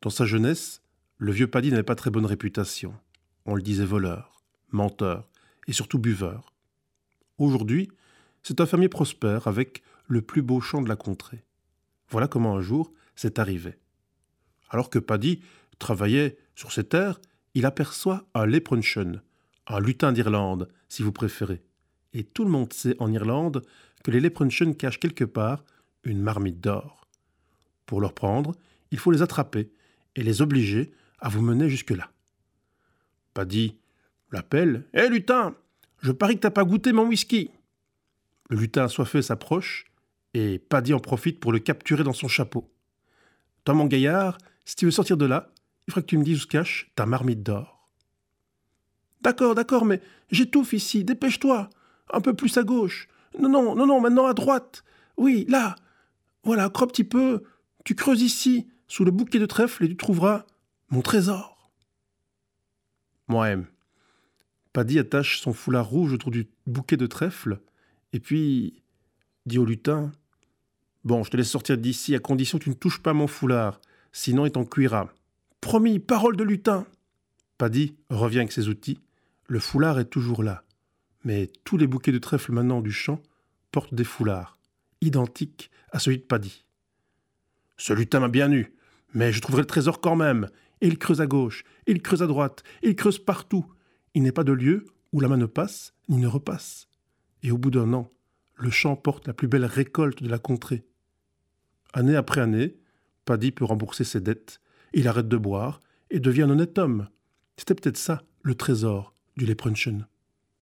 Dans sa jeunesse, le vieux Paddy n'avait pas très bonne réputation. On le disait voleur, menteur et surtout buveur. Aujourd'hui, c'est un fermier prospère avec le plus beau champ de la contrée. Voilà comment un jour c'est arrivé. Alors que Paddy travaillait sur ses terres, il aperçoit un leprechaun, un lutin d'Irlande, si vous préférez. Et tout le monde sait en Irlande que les leprechauns cachent quelque part une marmite d'or. Pour leur prendre, il faut les attraper et les obliger à vous mener jusque-là. Paddy l'appelle. « Hé lutin, je parie que t'as pas goûté mon whisky !» Le lutin assoiffé s'approche et Paddy en profite pour le capturer dans son chapeau. « Toi mon gaillard, si tu veux sortir de là, il faudra que tu me dises où se cache ta marmite d'or. »« D'accord, mais j'étouffe ici, dépêche-toi. Un peu plus à gauche. Non, maintenant à droite. Oui, là. Voilà, crois un petit peu. Tu creuses ici, sous le bouquet de trèfle, et tu trouveras mon trésor. » Moi-même. Paddy attache son foulard rouge autour du bouquet de trèfle, et puis dit au lutin « Bon, je te laisse sortir d'ici à condition que tu ne touches pas mon foulard, sinon il t'en cuira. Promis, parole de lutin !» Paddy revient avec ses outils. Le foulard est toujours là. Mais tous les bouquets de trèfle maintenant du champ portent des foulards, identiques à celui de Paddy. « Ce lutin m'a bien eu, mais je trouverai le trésor quand même. » Et il creuse à gauche, et il creuse à droite, et il creuse partout. Il n'est pas de lieu où la main ne passe ni ne repasse. Et au bout d'un an, le champ porte la plus belle récolte de la contrée. Année après année, Paddy peut rembourser ses dettes. Il arrête de boire et devient un honnête homme. C'était peut-être ça, le trésor du leprechaun.